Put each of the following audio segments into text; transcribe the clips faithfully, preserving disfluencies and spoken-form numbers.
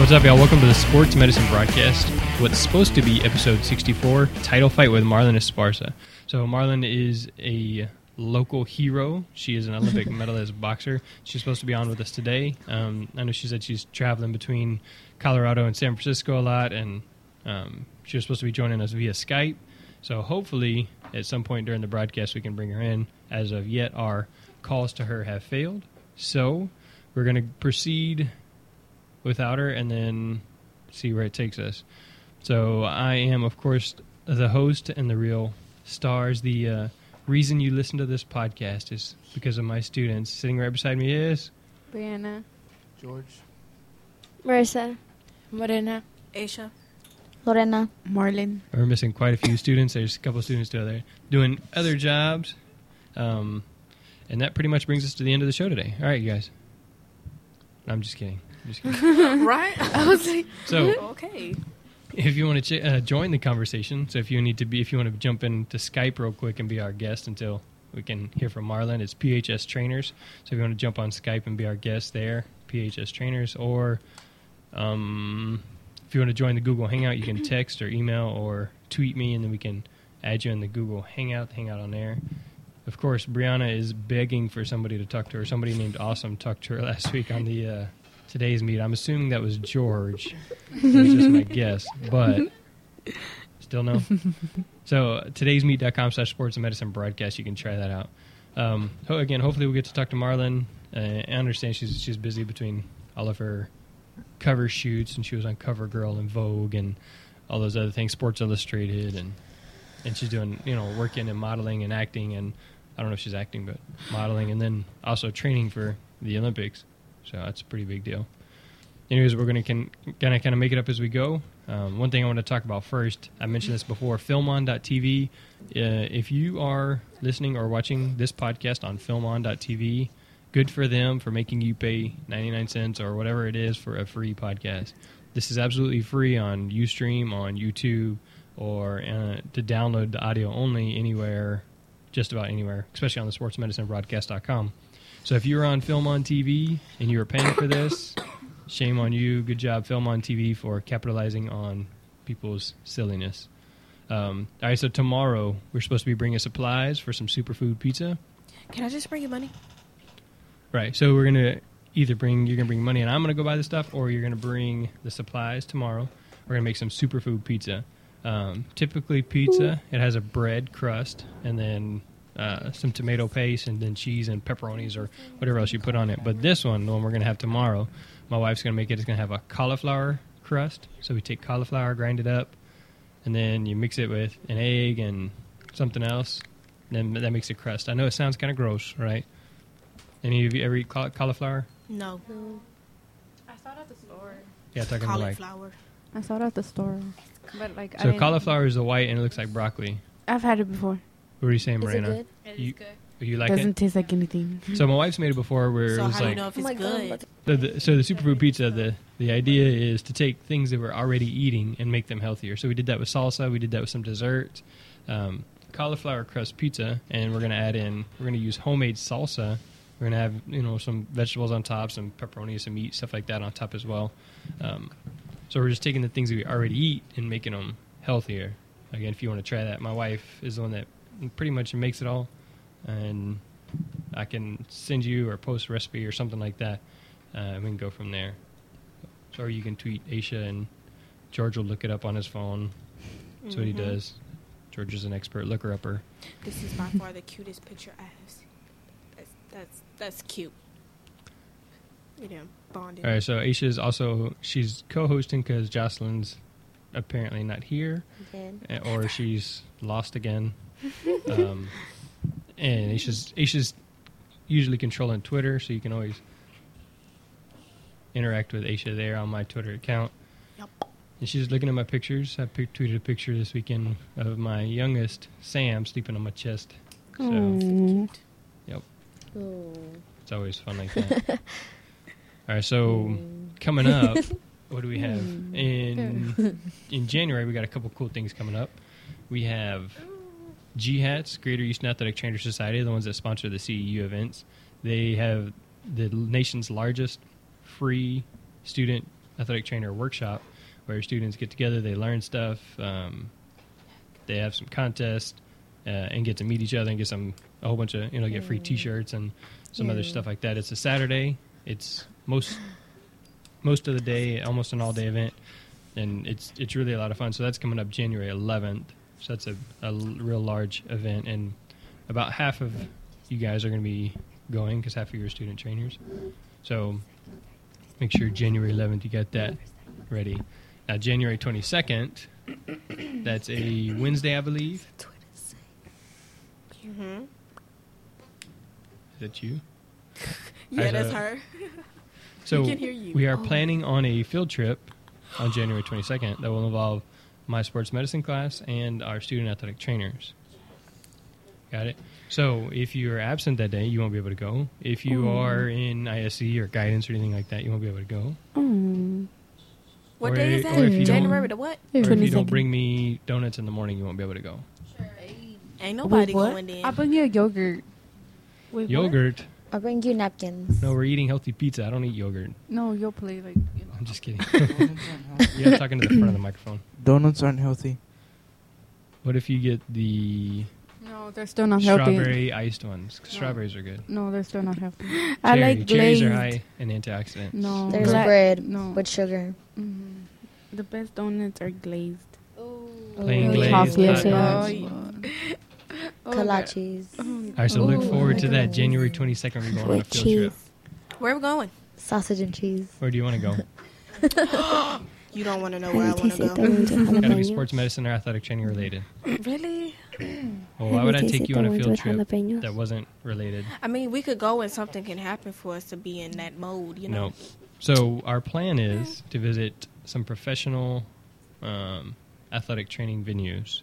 What's up, y'all? Welcome to the Sports Medicine Broadcast. What's supposed to be episode sixty-four, title fight with Marlon Esparza. So Marlon is a local hero. She is an Olympic medalist boxer. She's supposed to be on with us today. Um, I know she said she's traveling between Colorado and San Francisco a lot, and um, she was supposed to be joining us via Skype. So hopefully at some point during the broadcast we can bring her in. As of yet, our calls to her have failed. So we're going to proceed without her and then see where it takes us. So I am, of course, the host and the real stars. The uh, reason you listen to this podcast is because of my students. Sitting right beside me is Brianna, George, Marissa, Morena, Aisha, Lorena, Marlon. We're missing quite a few students. There's a couple of students doing other, doing other jobs. Um, and that pretty much brings us to the end of the show today. All right, you guys. I'm just kidding. I'm just kidding. right? I was like, So, okay. if you want to ch- uh, join the conversation, so if you need to be, if you want to jump into Skype real quick and be our guest until we can hear from Marlon, it's P H S Trainers. So if you want to jump on Skype and be our guest there, P H S Trainers, or um, if you want to join the Google Hangout, you can text or email or tweet me, and then we can add you in the Google Hangout, hang out on there. Of course, Brianna is begging for somebody to talk to her. Somebody named Awesome talked to her last week on the uh, today's meet. I'm assuming that was George. That's just my guess, but still no. So today's meet.com slash sports and medicine broadcast. You can try that out. Um, ho- again, hopefully we'll get to talk to Marlon. Uh, I understand she's she's busy between all of her cover shoots, and she was on CoverGirl and Vogue and all those other things, Sports Illustrated, and and she's doing, you know, working and modeling and acting, and I don't know if she's acting, but modeling, and then also training for the Olympics. So that's a pretty big deal. Anyways, we're going to kind of kind of make it up as we go. Um, one thing I want to talk about first, I mentioned this before, filmon dot t v. Uh, if you are listening or watching this podcast on filmon dot t v, good for them for making you pay ninety-nine cents or whatever it is for a free podcast. This is absolutely free on Ustream, on YouTube, or uh, to download the audio only anywhere, just about anywhere, especially on the sports medicine broadcast dot com. So if you're on Film on T V and you're paying for this, shame on you. Good job, Film on T V, for capitalizing on people's silliness. Um, all right, so tomorrow we're supposed to be bringing supplies for some superfood pizza. Can I just bring you money? Right, so we're going to either bring, you're going to bring money and I'm going to go buy the stuff, or you're going to bring the supplies tomorrow. We're going to make some superfood pizza. Um, typically pizza, it has a bread crust and then uh, some tomato paste and then cheese and pepperonis or whatever else you put on it. But this one, the one we're going to have tomorrow, my wife's going to make it. It's going to have a cauliflower crust. So we take cauliflower, grind it up, and then you mix it with an egg and something else. And then that makes a crust. I know it sounds kind of gross, right? Any of you ever eat cauliflower? No. I saw it at the store. Yeah, talking about like. Cauliflower. I saw it at the store. But like, I So didn't- cauliflower is the white and it looks like broccoli. I've had it before. What are you saying, is it Marina? good? It You- is good. You like Doesn't it? taste like anything. So my wife's made it before where So it was how do like. you know if Oh it's my God, good? but- So the, so the superfood pizza, the, the idea is to take things that we're already eating and make them healthier. So we did that with salsa. We did that with some desserts. Um, cauliflower crust pizza, and we're going to add in, we're going to use homemade salsa. We're going to have, you know, some vegetables on top, some pepperoni, some meat, stuff like that on top as well. Um, so we're just taking the things that we already eat and making them healthier. Again, if you want to try that, my wife is the one that pretty much makes it all. And I can send you or post a recipe or something like that. Uh, and we can go from there. So, or you can tweet Aisha, and George will look it up on his phone. That's what he Mhm. does. George is an expert looker-upper. This is by far the cutest picture I have seen. That's that's that's cute. You know, bonding. All right, so Aisha is also, she's co-hosting because Jocelyn's apparently not here, Again. uh, or she's lost again. Um, and Aisha's, Aisha's usually controlling Twitter, so you can always interact with Aisha there on my Twitter account. Yep. And she's looking at my pictures. I pic- tweeted a picture this weekend of my youngest, Sam, sleeping on my chest. So Mm. yep, Oh. it's always fun like that. All right, so coming up, what do we have? In in January, we got a couple cool things coming up. We have G HATS, Greater Houston Athletic Trainers Society, the ones that sponsor the C E U events. They have the nation's largest free student athletic trainer workshop where students get together, they learn stuff, um, they have some contests, uh, and get to meet each other and get some a whole bunch of you know get free T-shirts and some Yeah. other stuff like that. It's a Saturday. It's most most of the day, almost an all day event, and it's it's really a lot of fun. So that's coming up January eleventh. So that's a, a l- real large event, and about half of you guys are going to be going because half of you are student trainers. So make sure January eleventh you got that ready. Now January twenty-second, that's a Wednesday, I believe. Mm-hmm. Is that you? Yeah, As that's a- her. So We can hear you. we are Oh. planning on a field trip on January twenty-second that will involve my sports medicine class and our student athletic trainers. Got it? So if you are absent that day, you won't be able to go. If you Oh. are in I S C or guidance or anything like that, you won't be able to go. Mm. What Or day is i- that? or if you don't- January the what? Or if you don't twenty-second. bring me donuts in the morning, you won't be able to go. Ain't nobody Wait, what? going in. I'll bring you a yogurt. Wait, what? Yogurt? I'll bring you napkins. No, we're eating healthy pizza. I don't eat yogurt. No, you'll play like. You know. I'm just kidding. Donuts aren't healthy. You're talking to the front of the microphone. Donuts aren't healthy. What if you get the No, they're still not healthy. strawberry iced ones? 'Cause strawberries are good. No, they're still not healthy. I Cherry. like Cherries are glazed. high in antioxidants. No, There's Gla- bread No. with sugar. Mhm. The best donuts are glazed. Plain Ooh. glazed Chocolate. hot yes. dogs. Oh, Kolaches. All right, so look Ooh, forward I to like that. those. January twenty-second, we're going on a With field cheese. trip. Where we going? Sausage and cheese. Where do you want to go? You don't want to know where I want to go. Got to be sports medicine or athletic training related. Really? Well, why would I take you on a field trip that wasn't related? I mean, we could go and something can happen for us to be in that mode, you know? No. So our plan is to visit some professional um, athletic training venues.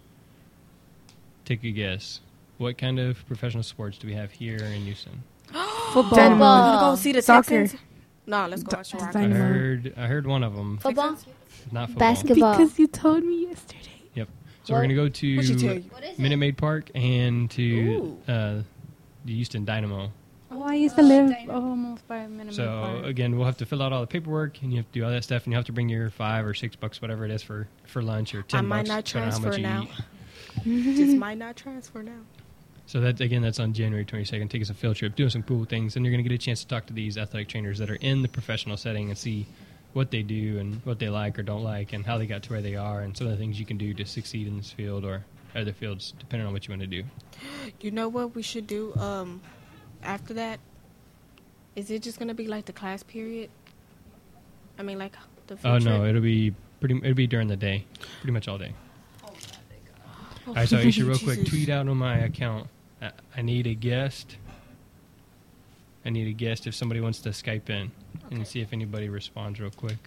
Take a guess. What kind of professional sports do we have here in Houston? Football. You want to go see the Soccer. Texans? No, let's go watch the I Rockets. Dynamo. heard. I heard one of them. Football? Not football. Basketball. Because you told me yesterday. Yep. So we're gonna go to What'd she tell you? Minute Maid Park and to Ooh. uh, the Houston Dynamo. Oh, I used to live almost by a minute. So again, we'll have to fill out all the paperwork, and you have to do all that stuff, and you have to bring your five or six bucks, whatever it is, for, for lunch, or ten I might bucks, not depending on how much transfer you now. eat. Just might not transfer now. So that again, that's on January twenty-second. Take us a field trip, doing some cool things, and you're going to get a chance to talk to these athletic trainers that are in the professional setting and see what they do and what they like or don't like, and how they got to where they are, and some of the things you can do to succeed in this field or other fields, depending on what you want to do. You know what we should do um, after that? Is it just going to be like the class period? I mean, like the field Oh no, trip? it'll be pretty. It'll be during the day, pretty much all day. All right, so Aisha, real quick, Jesus. tweet out on my account. I, I need a guest. I need a guest if somebody wants to Skype in and see if anybody responds real quick.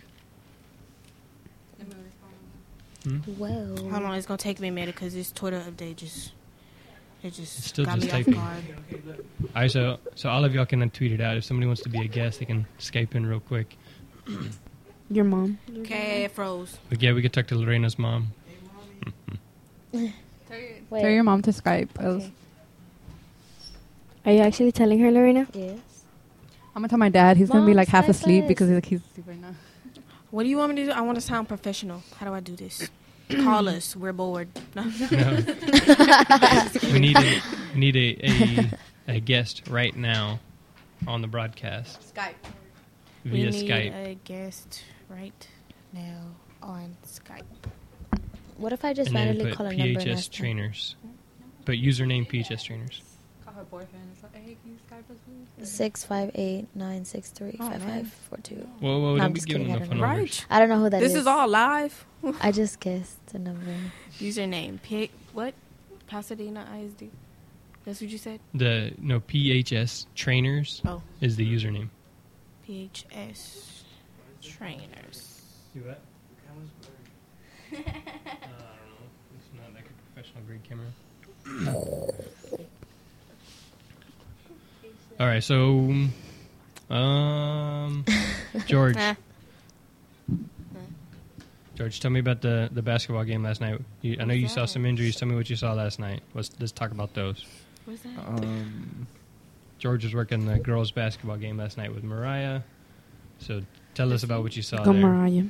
Hmm? Well. How long it's going to take me a minute because this Twitter update just, it just It's still got just me off typing. guard. All right, so so all of y'all can tweet it out. If somebody wants to be a guest, they can Skype in real quick. Your mom. Okay, it froze. But yeah, we could talk to Lorena's mom. Wait. Tell your mom to Skype. else- Okay. Are you actually telling her, Lorena? Yes. I'm gonna tell my dad. He's gonna be Mom, like half Skype asleep us. because he's like he's asleep right now. What do you want me to do? I want to sound professional. How do I do this? Call us. We're bored. No. No. we need a, we need a, a a guest right now on the broadcast Skype. via we need Skype. a guest right now on Skype. What if I just And then randomly put call a P number H and S ask them? trainers. But username P H S trainers. Call her boyfriend. Hey, can you Skype us, please? Six five eight nine six three Oh, five man. five four two. Whoa, whoa, No, don't I'm be just giving kidding, them I phone don't know. numbers. Right. I don't know who that is. This is all live. I just guessed the number. Username. P- what? Pasadena I S D. That's what you said? The no P H S trainers Oh. is the username. P H S trainers. See what? uh, I don't know. It's not like a professional grade camera. All right, so um, George, Eh. George, tell me about the, the basketball game last night. You, I know you saw some injuries. Tell me what you saw last night. Let's let's talk about those. What's that? Um, George was working the girls' basketball game last night with Mariah. So tell us about what you saw Go there. Mariah.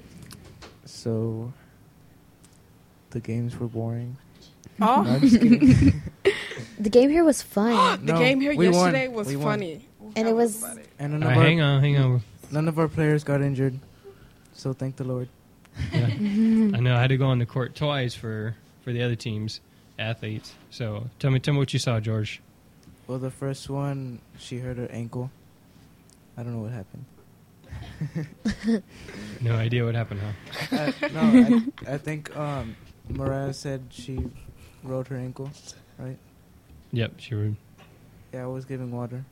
So the games were boring. Oh. No, I'm just kidding. The game here was fun. The No, game here we won. yesterday was We won. funny. And it was... And none All of, right, our, hang on, hang on. none of our players got injured. So thank the Lord. Yeah. I know I had to go on the court twice for, for the other team's athletes. So tell me, tell me what you saw, George. Well, the first one, she hurt her ankle. I don't know what happened. No idea what happened, huh? uh, no, I, I think um, Mariah said she rolled her ankle, right? Yep, she would. Yeah, I was giving water.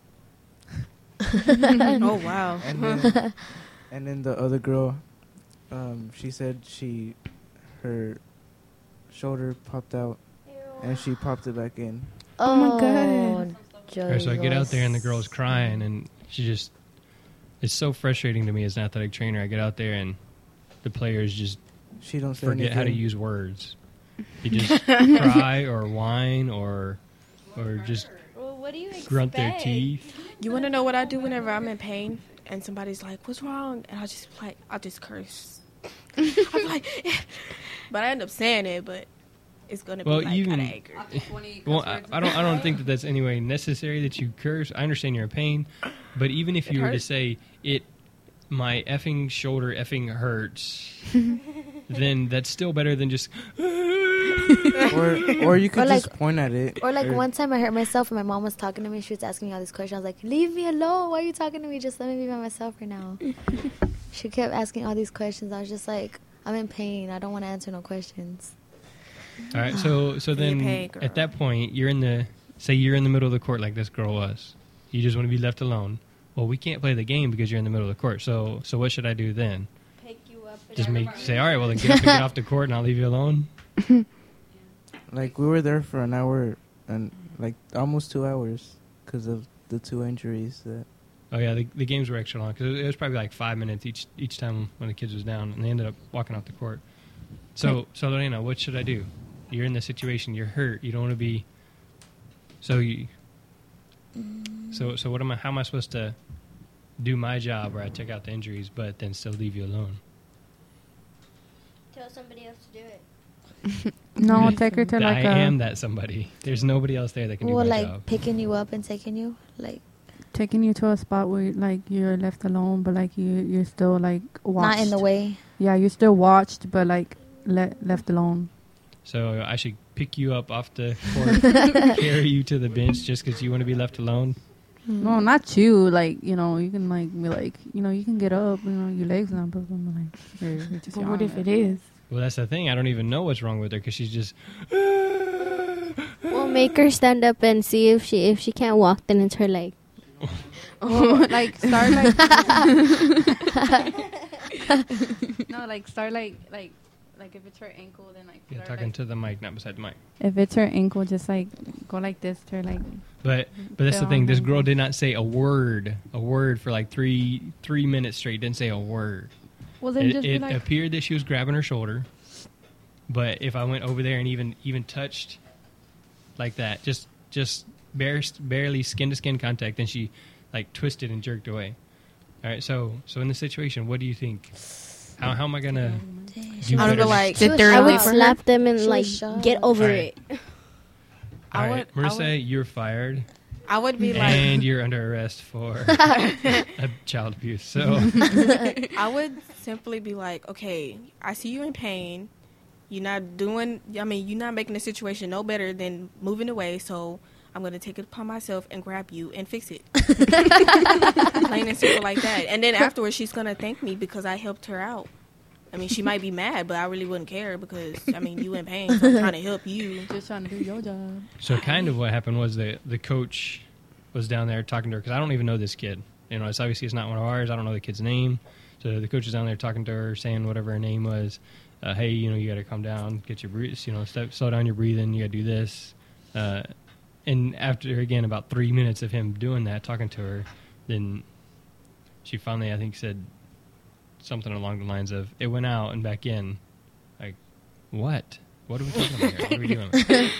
Oh wow. And then, and then the other girl, um, she said she, her shoulder popped out, and she popped it back in. Oh, my God. All right, so I get out there and the Joyos. girl's crying, and she just. It's so frustrating to me as an athletic trainer. I get out there and the players just She don't say forget anything. how to use words. They just cry or whine or or just Well, what do you expect? grunt their teeth. You want to know what I do whenever I'm in pain and somebody's like, "What's wrong?" and I just like, I just curse. I'm like, but I end up saying it, but it's gonna Well, be like even- kind of angry. Well, I, I don't. I don't think that that's anyway necessary that you curse. I understand you're in pain, but even if It you were to hurts. say it, my effing shoulder effing hurts, then that's still better than just. or or you could Or like- just point at it. Or like one time I hurt myself and my mom was talking to me. She was asking me all these questions. I was like, leave me alone. Why are you talking to me? Just let me be by myself right now. She kept asking all these questions. I was just like, I'm in pain. I don't want to answer no questions. All right, so so Feel your then pain, girl. at that point you're in the say you're in the middle of the court like this girl was. You just want to be left alone. Well, we can't play the game because you're in the middle of the court. So so what should I do then? Pick you up. and Just make everybody- say all right. Well, then get up and get off the court, and I'll leave you alone. Like we were there for an hour and like almost two hours because of the two injuries that. Oh yeah, the, the games were extra long because it was probably like five minutes each each time when the kids was down, and they ended up walking off the court. So so Lorena, what should I do? You're in this situation. You're hurt. You don't want to be. So you. So so what am I? How am I supposed to do my job where I check out the injuries, but then still leave you alone? Tell somebody else to do it. No, Yeah. take her to I like a am that somebody. There's nobody else there that can do Well, my like job. picking you up and taking you. Like taking you to a spot where like you're left alone, but like you you're still like watched. not in the way. Yeah, you're still watched, but like le- left alone. So I should pick you up off the court, carry you to the bench just because you want to be left alone. No, not you. Like you know, you can like be like you know you can get up. You know, your legs not broken. But like, you're, you're just But what young. if it is? Well, that's the thing. I don't even know what's wrong with her because she's just. We'll make her stand up and see if she if she can't walk, then it's her leg. Well, like start like no, like start like like like if it's her ankle, then like Yeah, start, talking like, to the mic, not beside the mic. if it's her ankle, just like go like this to her, like But but that's the Feel thing. This her girl ankle. did not say a word, a word for like three three minutes straight. Didn't say a word. well then It, just it be like appeared that she was grabbing her shoulder, but if I went over there and even even touched like that, just just bare, barely skin to skin contact, then she like twisted and jerked away. All right, so so in this situation, what do you think? How how am I gonna do I would better? be like, Sit was there I and would wait for her. slap them and She was like shocked. get over Alright. it. All I right, would- I Marissa, would- you're fired, I would be like, and you're under arrest for a child abuse. So I would simply be like, okay, I see you in pain. You're not doing, I mean, you're not making the situation no better than moving away. So I'm going to take it upon myself and grab you and fix it. Plain and simple like that. And then afterwards, she's going to thank me because I helped her out. I mean, she might be mad, but I really wouldn't care because, I mean, you in pain, so I'm trying to help you. just trying to do your job. So kind of what happened was the the coach was down there talking to her because I don't even know this kid. You know, it's obviously it's not one of ours. I don't know the kid's name. So the coach is down there talking to her, saying whatever her name was. Uh, hey, you know, you got to calm down, get your breath, you know, step, slow down your breathing. You got to do this. Uh, and after again about three minutes of him doing that, talking to her, then she finally, I think, said something along the lines of, "It went out and back in." Like, what? What are we talking about here? What are we doing?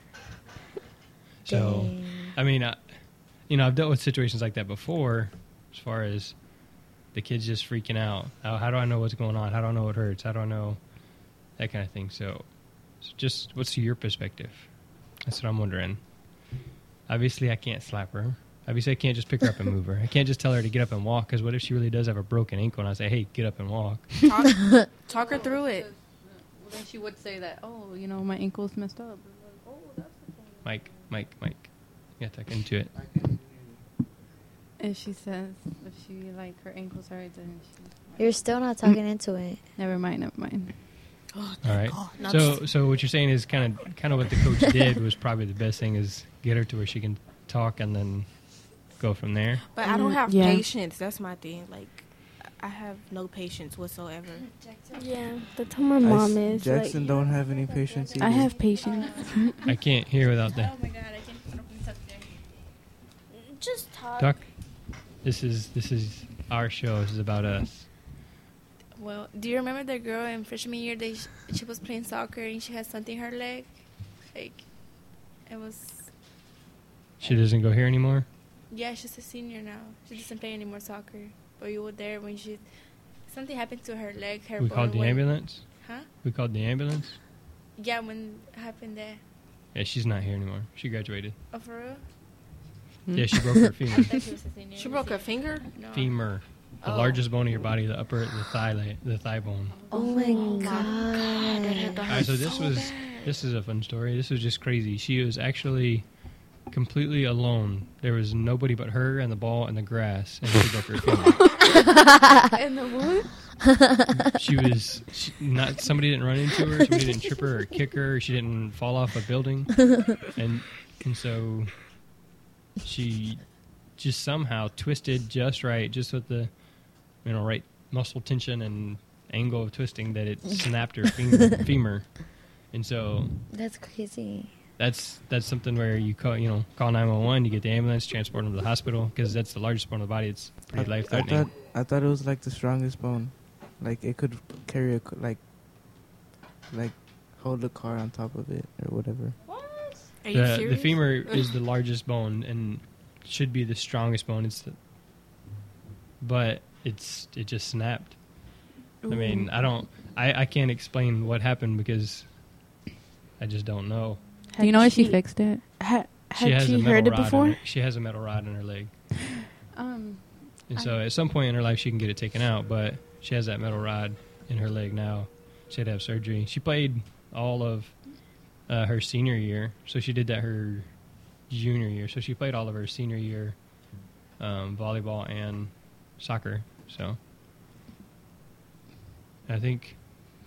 So, Dang. I mean, uh, you know, I've dealt with situations like that before, as far as the kid's just freaking out. How, how do I know what's going on? How do I know it hurts? How do I know that kind of thing? So, so just what's your perspective? That's what I'm wondering. Obviously, I can't slap her. Obviously, I can't just pick her up and move her. I can't just tell her to get up and walk, because what if she really does have a broken ankle and I say, hey, get up and walk? Talk, talk her through it. Well, then she would say that, oh, you know, my ankle's messed up. Oh, that's Mike, Mike, Mike. You got to tuck into it. if she says, if she, like, her ankles hurt, then she... You're still not talking into it. Never mind, never mind. Oh, All right. God, not So, so what you're saying is kind of, kind of what the coach did was probably the best thing, is get her to where she can talk and then go from there. But I don't have Yeah. patience. That's my thing. Like, I have no patience whatsoever. Yeah, that's how my mom is. Jackson Like, don't have any patience either. I have patience. I can't hear without that. oh my god, I can't put up in touch there. Just talk. Talk. This is this is our show. This is about us. Well, do you remember the girl in freshman year that sh- she was playing soccer and she had something in her leg? Like, it was... She doesn't go here anymore. Yeah, she's a senior now. She doesn't play anymore soccer. But you were there when she... Something happened to her leg. Her We bone called the went- ambulance. Huh? We called the ambulance. Yeah, when it happened there. Yeah, she's not here anymore. She graduated. Oh, for real? Yeah, she broke her I femur. thought she was a senior. She broke her finger? No. Femur, the Oh. largest bone of your body, the upper, the thigh, la- the thigh bone. Oh my God. god. All right, so this was this is a fun story. This was just crazy. She was actually completely alone. There was nobody but her and the ball and the grass, and she broke her femur. And the what? She was she, not. Somebody didn't run into her. Somebody didn't trip her or kick her. She didn't fall off a building, and and so she just somehow twisted just right, just with the you know right muscle tension and angle of twisting, that it snapped her femur. femur. And so That's crazy. that's that's something where you call you know call nine one one, you get the ambulance, transport them to the hospital, because that's the largest bone of the body. It's pretty I, life I threatening. thought I thought it was like the strongest bone, like it could carry a c- like like hold a car on top of it or whatever. Are you The, the serious? femur is the largest bone and should be the strongest bone. It's the, but it's it just snapped. I mean, I don't, I, I can't explain what happened because I just don't know. Do you know if she she- fixed it? Ha- She had has she a metal heard it rod in before? her- she has a metal rod in her leg, Um, and so at some point in her life she can get it taken out. But she has that metal rod in her leg now. She had to have surgery. She played all of uh, her senior year, so she did that her junior year. So she played all of her senior year um, volleyball and soccer. So I think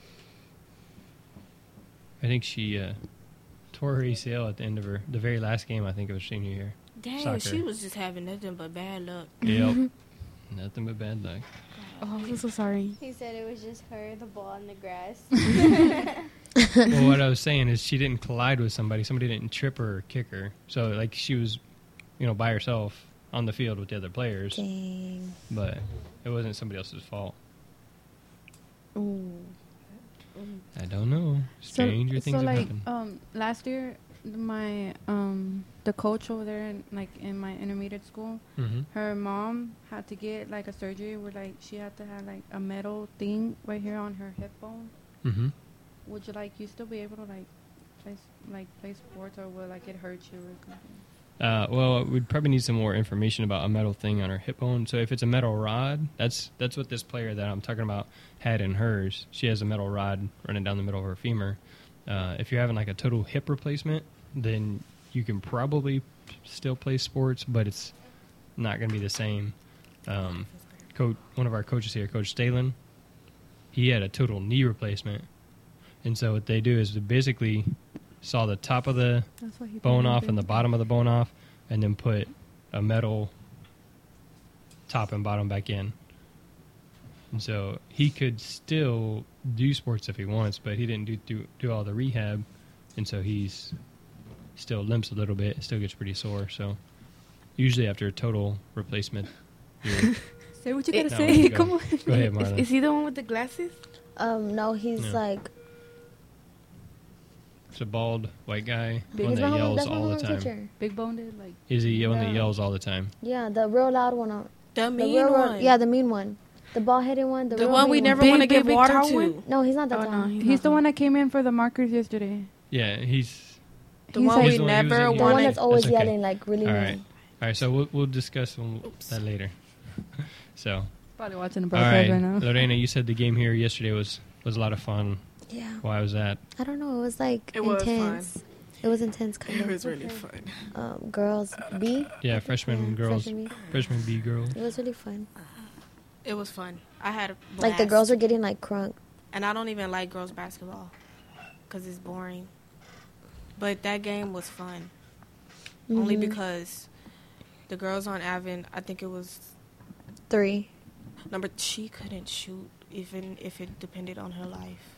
I think she uh, tore her A C L at the end of her the very last game. I think of her senior year. Dang, Soccer. she was just having nothing but bad luck. Yep, nothing but bad luck. oh, I'm so sorry. He said it was just her, the ball, and the grass. Well, what I was saying is she didn't collide with somebody. Somebody didn't trip her or kick her. So like she was, you know, by herself on the field with the other players, Dang. but it wasn't somebody else's fault. Ooh. I don't know. Stranger things so have like happened. um last year my um the coach over there in, like in my intermediate school, Mm-hmm. her mom had to get like a surgery where like she had to have like a metal thing right here on her hip bone. Mm-hmm. Would you like you still be able to like play s- like play sports, or will like it hurt you or something? Uh, well, we'd probably need some more information about a metal thing on her hip bone. So if it's a metal rod, that's that's what this player that I'm talking about had in hers. She has a metal rod running down the middle of her femur. Uh, if you're having like a total hip replacement, then you can probably still play sports, but it's not going to be the same. Um, coach, one of our coaches here, Coach Stalin, he had a total knee replacement. And so what they do is they basically saw the top of the That's what he bone told me, off babe. and the bottom of the bone off, and then put a metal top and bottom back in. And so he could still do sports if he wants, but he didn't do do, do all the rehab, and so he's still limps a little bit, still gets pretty sore. So usually after a total replacement, you're, Say what you It- gotta No, say. go. Come on. go ahead, Is, Marlon. is he the one with the glasses? Um, no, he's No. like. It's a bald white guy, Big one He's that my home, yells that's my all the home time. teacher. Big boned, like Is he one that No. yells all the time? Yeah, the real loud one. uh, The The mean real, one. yeah, the mean one, the bald headed one, the, The real one we mean never Big, want to big, give big water tall to. one? No, he's not that Oh, tall. no, he's, He's not the that- one that came in for the markers yesterday. Yeah, he's The He's one like- we He's the one- he was never in- The want one to. that's always That's okay. yelling like really all mean. right. All right, so we'll we'll discuss on that later. So, Probably watching the all broadcast right, right now. Lorena, you said the game here yesterday was was a lot of fun. Yeah, Why was that? I don't know. It was like It was intense. It was intense, kind It of. was really fun. Um, girls B. Yeah, freshman Yeah, girls, freshman B. freshman B girls. It was really fun. It was fun. I had a blast. Like the girls were getting like crunk. And I don't even like girls basketball because it's boring. But that game was fun. Only Mhm. because the girls on Avon, I think it was Three. number. She couldn't shoot even if it depended on her life.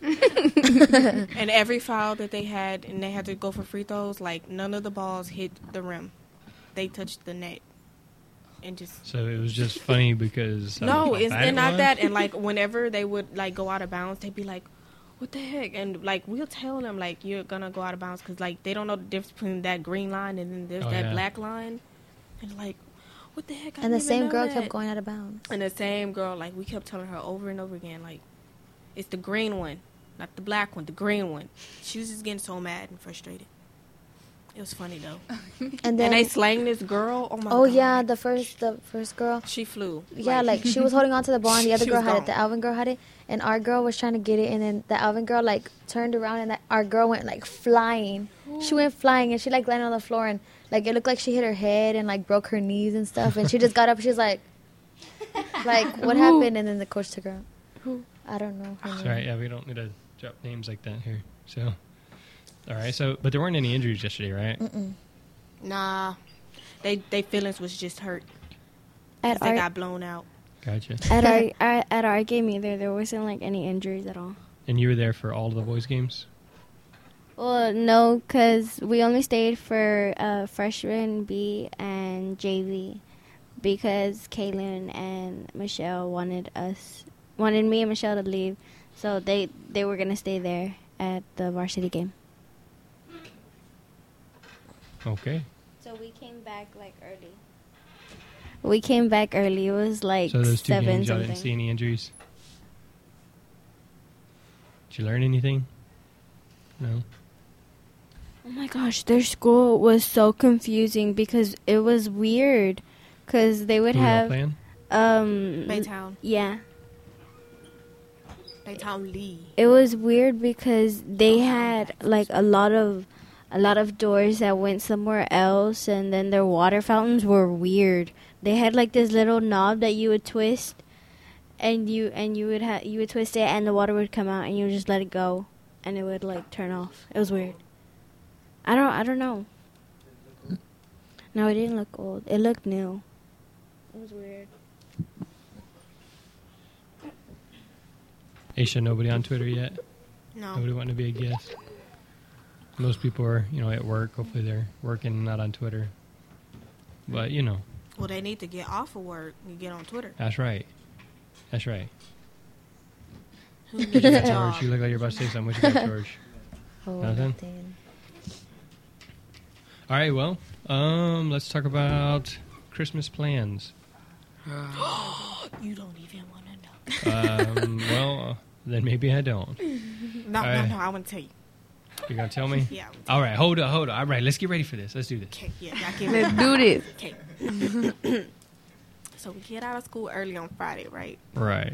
And every foul that they had, and they had to go for free throws. Like none of the balls hit the rim. They touched the net, and just. So it was just funny because No, how it's bad and it not was? that. And like whenever they would like go out of bounds, they'd be like, "What the heck?" And like we'll tell them like you're gonna go out of bounds because like they don't know the difference between that green line and then there's Oh, that yeah. black line, and like, what the heck? I And the didn't even same know girl that. kept going out of bounds. And the same girl, like we kept telling her over and over again, like it's the green one, not the black one, the green one. She was just getting so mad and frustrated. It was funny though. And And then they slang this girl. Oh my oh god. yeah, the first the first girl. She flew. Yeah, like she was holding on to the ball and the other She girl was had gone. it. The Alvin girl had it, and our girl was trying to get it, and then the Alvin girl like turned around and that, our girl went like flying. She went flying and she like landed on the floor and like it looked like she hit her head and like broke her knees and stuff. And she just got up. And she was like, like what happened? And then the coach took her out. Who? I don't know. her That's name. right. Yeah, we don't need to drop names like that here. So, all right. So, but there weren't any injuries yesterday, right? Mm-mm. Nah, they they feelings was just hurt. 'Cause At they our, got blown out. Gotcha. at our, our at our game either, there wasn't like any injuries at all. And you were there for all of the boys' games. Well, no, because we only stayed for uh, freshman B and J V because Kaylin and Michelle wanted us, wanted me and Michelle to leave, so they they were gonna stay there at the varsity game. Okay. So we came back like early. We came back early. It was like So those two seven games, y'all something. didn't see any injuries. Did you learn anything? No. Oh my gosh, their school was so confusing because it was weird. Because they would Who were y'all have playing? um Baytown, yeah. Baytown Lee. It was weird because they had like a lot of a lot of doors that went somewhere else, and then their water fountains were weird. They had like this little knob that you would twist, and you and you would ha- you would twist it, and the water would come out, and you would just let it go, and it would like turn off. It was weird. I don't I don't know. No, it didn't look old. It looked new. It was weird. Aisha, nobody on Twitter yet? No. Nobody wanting to be a guest? Most people are, you know, at work. Hopefully they're working, not on Twitter. But, you know, Well, they need to get off of work and get on Twitter. that's right. That's right. Who needs a George, job? you look like you're about to say something. What you got, George? Oh, Nothing? nothing. All right, well, um, let's talk about Christmas plans. You don't even want to know. Um, well, uh, then maybe I don't. No, All no, right. no. I want to tell you. You gonna tell me? Yeah. I wanna tell All right, hold up, hold up. All right, let's get ready for this. Let's do you. this. Okay. Yeah. I can. Let's do this. Okay. So we get out of school early on Friday, right? Right.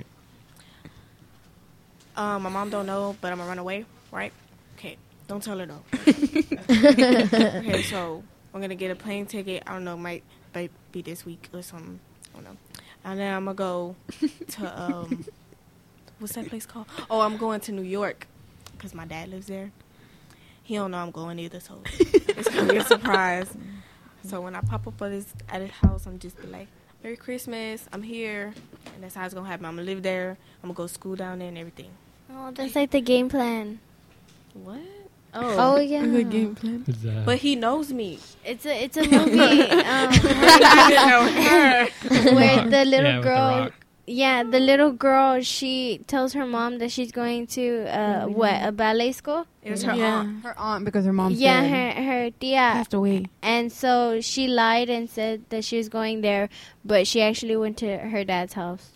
Um, my mom don't know, but I'm gonna run away, right? Okay. Don't tell her though. Okay. So I'm gonna get a plane ticket. I don't know, might might be this week or something. I don't know. And then I'm gonna go to um, what's that place called? Oh, I'm going to New York because my dad lives there. He don't know I'm going either, so it's gonna be a surprise. So when I pop up at his at his house, I'm just be like, "Merry Christmas! I'm here," and that's how it's gonna happen. I'm gonna live there. I'm gonna go to school down there and everything. Oh, that's like the game plan. What? Oh yeah. The game plan. It's, uh, But he knows me. It's a it's a movie um, I didn't know her. where the little Yeah, with The girl Rock. Yeah, the little girl, she tells her mom that she's going to uh what a ballet school. It was her yeah. aunt. Her aunt because her mom Yeah, said her her tia, passed away. and so she lied and said that she was going there, but she actually went to her dad's house.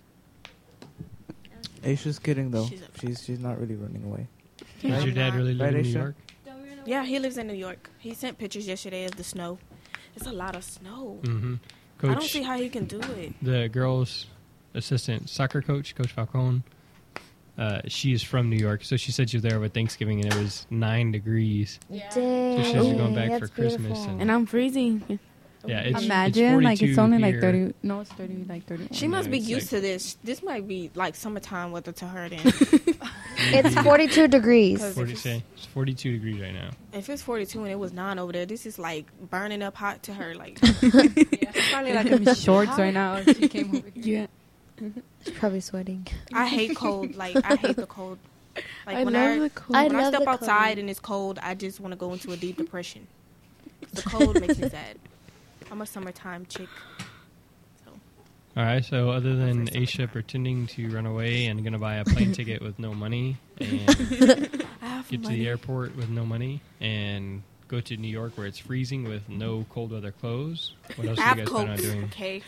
Aisha's kidding though. She's a- She's she's not really running away. Does your dad really live Right, in New Aisha? York? Yeah, he lives in New York. He sent pictures yesterday of the snow. It's a lot of snow. Mm-hmm. I don't Coach, see how he can do it. the girls' assistant soccer coach, Coach Falcone, uh, she is from New York, so she said she was there over Thanksgiving and it was nine degrees. Dang. So she says you're going back that's for Christmas beautiful. and- And I'm freezing. Yeah, it's Imagine, like, it's forty-two only like here. thirty. No, it's thirty, like thirty. She Yeah, must be it's used like- to this. This might be like summertime weather to her then. It's forty-two degrees. Because forty, if, say, it's forty-two degrees right now. if it's forty-two and it was nine over there, this is like burning up hot to her. Like, it's probably like I'm in shorts right now. She came over here. Yeah. She's probably sweating. I hate cold. Like, I hate the cold. Like I when love I the cold. I when I love step the outside cold. and it's cold, I just want to go into a deep depression. The cold makes me sad. I'm a summertime chick. So All right, so other than First Aisha summertime. pretending to run away and going to buy a plane ticket with no money and I have get to money. the airport with no money and go to New York where it's freezing with no cold weather clothes, what else I do you have guys plan on coats. doing? Okay.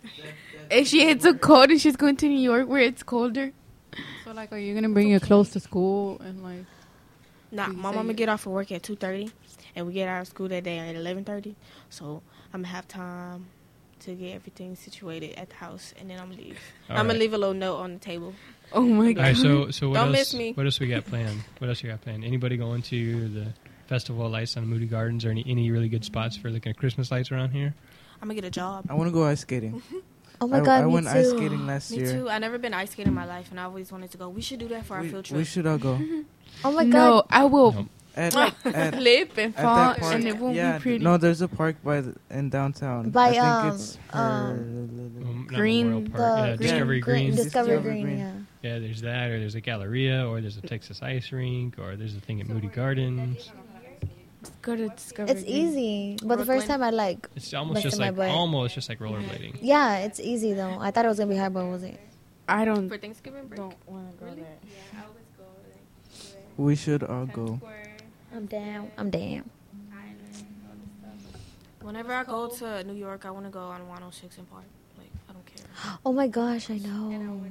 If she hits a cold and she's going to New York where it's colder. So, like, are you gonna bring your clothes to school and like? Nah, So you my say mama you- get off of work at two thirty, and we get out of school that day at eleven thirty. So I'm gonna have time to get everything situated at the house, and then I'm gonna leave. All I'm gonna right. leave a little note on the table. Oh my All god. right, so so what Don't else? miss me. What else we got planned? What else you got planned? Anybody going to the Festival of Lights on Moody Gardens or any, any really good spots for looking at Christmas lights around here? I'm gonna get a job. I want to go ice skating. Oh my I, god, I me went too. ice skating last Me year. too. I never been ice skating in my life, and I always wanted to go. We should do that for our We, field trip. we should all go. Oh my No, god. I will Nope. At, at, flip and at fall, that park. and it won't yeah, be pretty. no, there's a park by the, in downtown. By, I think um, it's um, Um, not Green- Memorial The Park. Yeah, green- Discovery green- Green. Discovery Discovery Green, Green. yeah. Yeah, there's that, or there's a Galleria, or there's a Texas Ice Rink, or there's a thing at Moody Gardens. Go to Discovery. It's easy. But the first Brooklyn. time I like, It's almost Busted just my like butt. almost just like rollerblading. yeah, it's easy though. I thought it was gonna be hard, but it wasn't. I don't. For Thanksgiving break. Don't want to go there. Yeah, I always go like We should all go. I'm down. I'm down. Whenever I go to New York, I want to go on one oh six in Park. Like, I don't care. Oh my gosh, I know.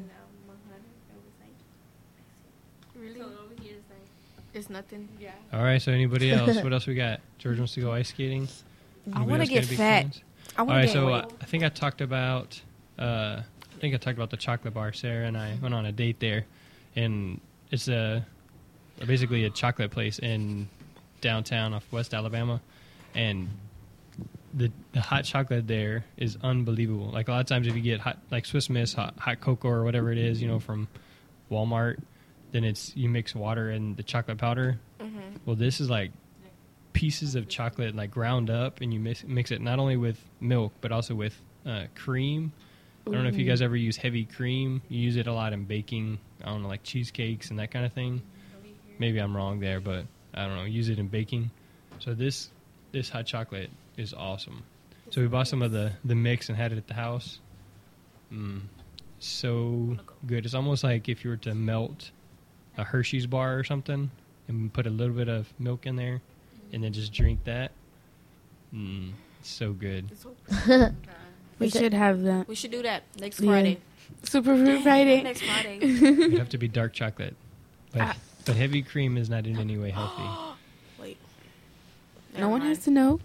Really? It's nothing. Yeah. All right, so anybody else? What else we got? George wants to go ice skating. I Anybody wanna else got get any big fat. plans? I All want right, to so so, uh, I think I talked about. Uh, I think I talked about the chocolate bar. Sarah and I went on a date there, and it's a basically a chocolate place in downtown off West Alabama, and the the hot chocolate there is unbelievable. Like a lot of times, if you get hot like Swiss Miss, hot, hot cocoa, or whatever it is, you know, from Walmart, then it's you mix water and the chocolate powder. hmm Well, this is like pieces of chocolate like ground up, and you mix mix it not only with milk but also with uh, cream. I don't know if you guys ever use heavy cream. You use it a lot in baking. I don't know, like cheesecakes and that kind of thing. Maybe I'm wrong there, but I don't know. Use it in baking. So this this hot chocolate is awesome. So we bought some of the the mix and had it at the house. Mm, so good. It's almost like if you were to melt a Hershey's bar or something and put a little bit of milk in there and then just drink that. Mm, it's so good. We should have that. We should do that next Yeah. Friday. Super Fruit Friday. Next Friday. It'd have to be dark chocolate. But, Ah. but heavy cream is not in any way healthy. Wait. No Never one mind. has to know.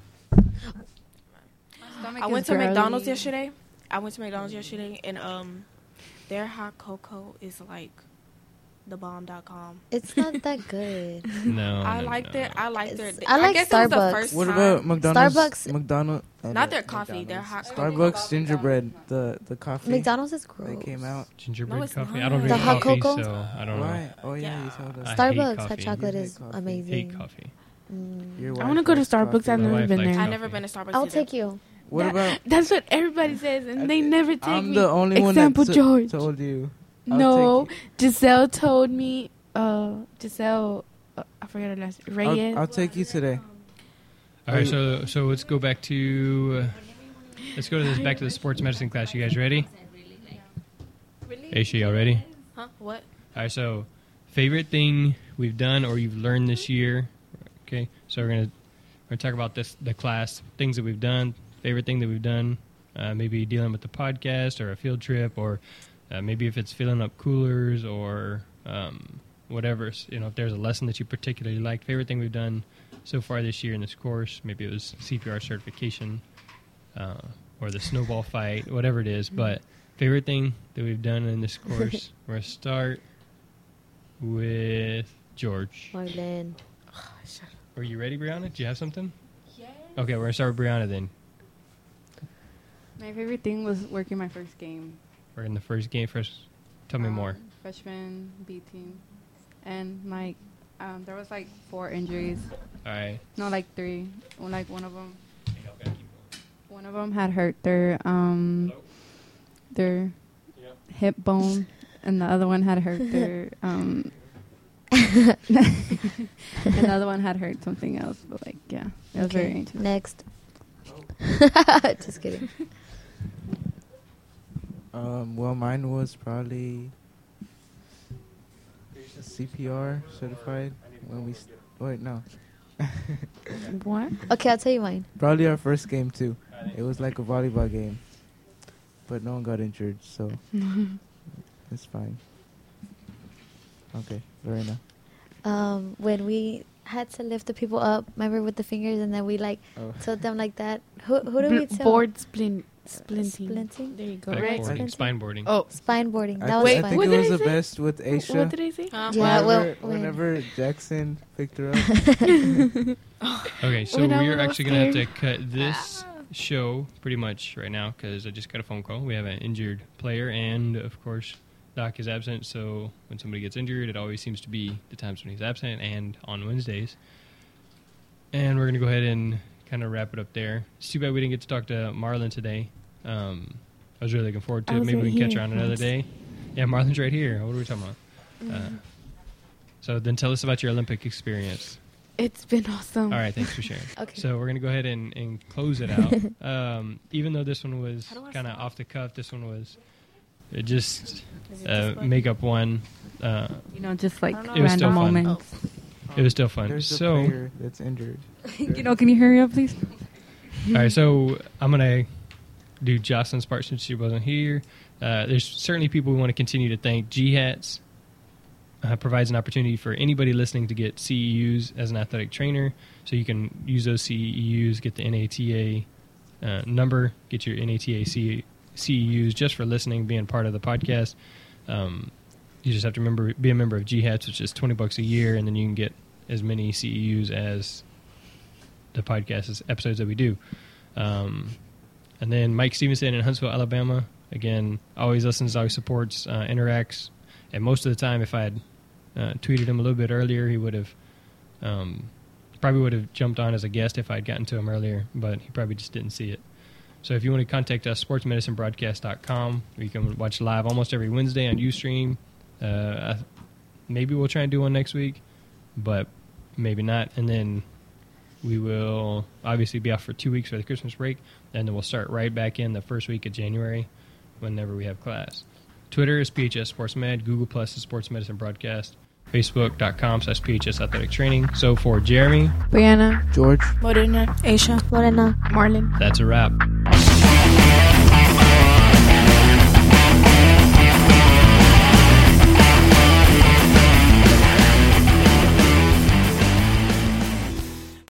I went to McDonald's yesterday. I went to McDonald's yesterday, and um, their hot cocoa is like the bomb dot com. It's not that good. No, I no, like no. their. I like their. It's- I like guess it was the Starbucks. first What time- about McDonald's? Starbucks- McDonald. uh, Not the- their coffee, their McDonald's. hot Starbucks gingerbread. The the coffee. McDonald's is gross. They came out. Gingerbread No, it's coffee? not. I don't drink The hot coffee, cocoa? so I don't know. Why? Oh yeah, Yeah. you told us. I hate Starbucks hot coffee. chocolate You is hate coffee. amazing. hate coffee. Mm. Your I wife want to go to likes Starbucks. coffee. I've My never wife been likes there. I've coffee. never been to Starbucks. I'll either. take you. What That- about? That's what everybody says, and they never take I'm me. the only one that Example t- George. told you. I'll No, take Giselle told me. Uh, Giselle, uh, I forgot her last. I'll, Reyes. I'll take you today. All right, so so let's go back to uh, let's go to this back to the sports medicine class. You guys ready? Really? Aisha, y'all ready? Huh? What? All right, so favorite thing we've done or you've learned this year. Okay, so we're gonna we're gonna talk about this the class things that we've done. Favorite thing that we've done, uh, maybe dealing with the podcast or a field trip, or uh, maybe if it's filling up coolers or um, whatever. You know, if there's a lesson that you particularly liked. Favorite thing we've done so far this year in this course. Maybe it was C P R certification uh, or the snowball fight, whatever it is. But favorite thing that we've done in this course. We're gonna start with George. Marlene. Are you ready, Brianna? Do you have something? Yes. Okay, we're going to start with Brianna then. My favorite thing was working my first game. We're in the first game. First, tell me Um, more. Freshman B team. And like, um, there was like four injuries. All right. No, like three. Well, like one of them. One of them had hurt their um, their Yep. hip bone, and the other one had hurt their um. and the other one had hurt something else, but like, yeah, it was very Okay, interesting. next. Just kidding. Um, well, mine was probably C P R certified when we. St- wait, no. What? Okay, I'll tell you mine. Probably our first game too. It was like a volleyball game, but no one got injured, so it's fine. Okay, Lorena. Um, when we had to lift the people up, remember with the fingers, and then we like Oh. told them like that. Who who do we tell? Board splin- splinting. Splinting? There you go. Back Right? boarding, Splinting? spine boarding. Oh, Spine boarding. That I, was th- I fun. think What it did was I the say? best with Aisha. what did I say? Huh? Yeah, whenever, well, when- whenever Jackson picked her up. Okay, so When I we're was actually going to have to there. cut this show pretty much right now because I just got a phone call. We have an injured player, and of course, Doc is absent. So when somebody gets injured, it always seems to be the times when he's absent and on Wednesdays. And we're going to go ahead and kind of wrap it up there. It's too bad we didn't get to talk to Marlon today. Um, I was really looking forward to I it. was Maybe right we can catch here. her on another day. Yeah, Marlon's right here. What are we talking about? Uh, so then tell us about your Olympic experience. It's been awesome. All right, thanks for sharing. Okay. So we're going to go ahead and, and close it out. um, even though this one was How do I kind of stop? off the cuff, this one was uh, just Is it uh, this button? make up one. Uh, You know, just like I don't know. It was still random fun. moments. it was still fun. There's a So, all player that's injured. You know, can you hurry up, please? right, so I'm going to do Jocelyn's part since she wasn't here. Uh, there's certainly people we want to continue to thank. G HATS uh, provides an opportunity for anybody listening to get C E Us as an athletic trainer. So you can use those C E Us, get the N A T A uh, number, get your N A T A C- C E Us just for listening, being part of the podcast. Um, you just have to remember be a member of G HATS, which is twenty bucks a year, and then you can get as many C E Us as the podcast episodes that we do. Um, and then Mike Stevenson in Huntsville, Alabama. Again, always listens, always supports, uh, interacts. And most of the time, if I had uh, tweeted him a little bit earlier, he would have um, probably would have jumped on as a guest if I had gotten to him earlier, but he probably just didn't see it. So if you want to contact us, sports medicine broadcast dot com. You can watch live almost every Wednesday on Ustream. Uh, I- maybe we'll try and do one next week, but maybe not. And then we will obviously be off for two weeks for the Christmas break, and then we'll start right back in the first week of January whenever we have class. Twitter is P H S Sports Med. Google Plus is Sports Medicine Broadcast. Facebook dot com slash P H S Athletic Training. So for Jeremy, Brianna. George. Morena. Aisha. Morena. Marlon. that's a wrap.